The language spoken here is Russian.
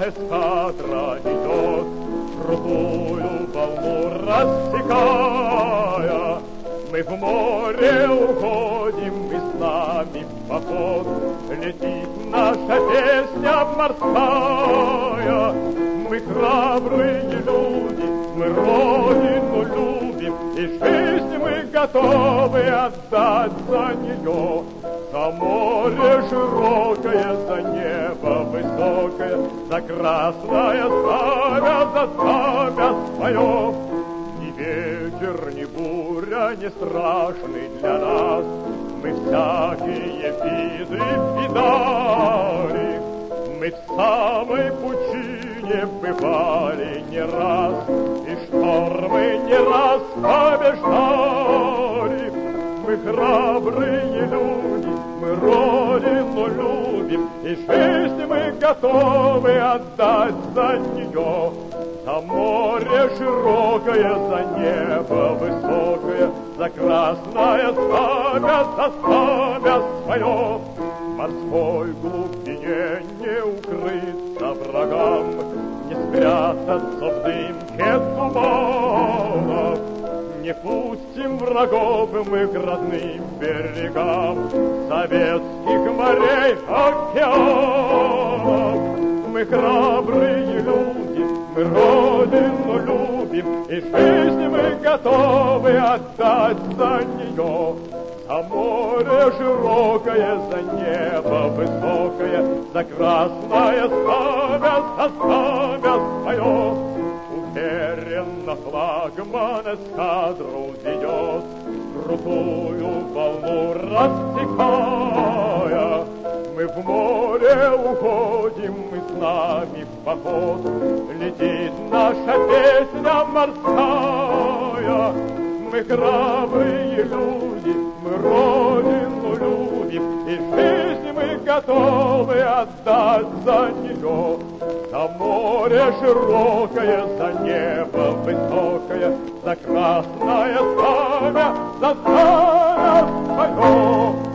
эскадра идет, крутую волну рассекая. Мы в море уходим, и с нами в поход летит наша песня морская. Мы храбрые люди, мы родину любим, и жизнь мы готовы отдать за нее. За море широкое, за небо высокое, за красное знамя, за знамя свое. Ни ветер, ни буря не страшны для нас, мы всякие виды видали. Мы в самой пучине бывали не раз, и штормы не раз побеждали. Мы храбрые люди, мы родину любим, и жизнь мы готовы отдать за нее. За море широкое, за небо высокое, за красное знамя, за знамя свое. В морской глубине не укрыться врагам, не спрятаться в дымке туманов. Не пустим врагов мы к родным берегам советских морей, океанов. Мы храбрые люди, мы родину любим, и жизнь мы готовы отдать за нее. За море широкое, за небо высокое, за красное знамя, за знамя свое. Уверенно флагман эскадру ведет, крутую волну рассекая. Мы в море уходим, мы с нами в поход, летит наша песня морская. Мы храбрые люди, мы родину любим, и жизнь мы готовы отдать за нее. За море широкое, за небо высокое, за красное знамя свое.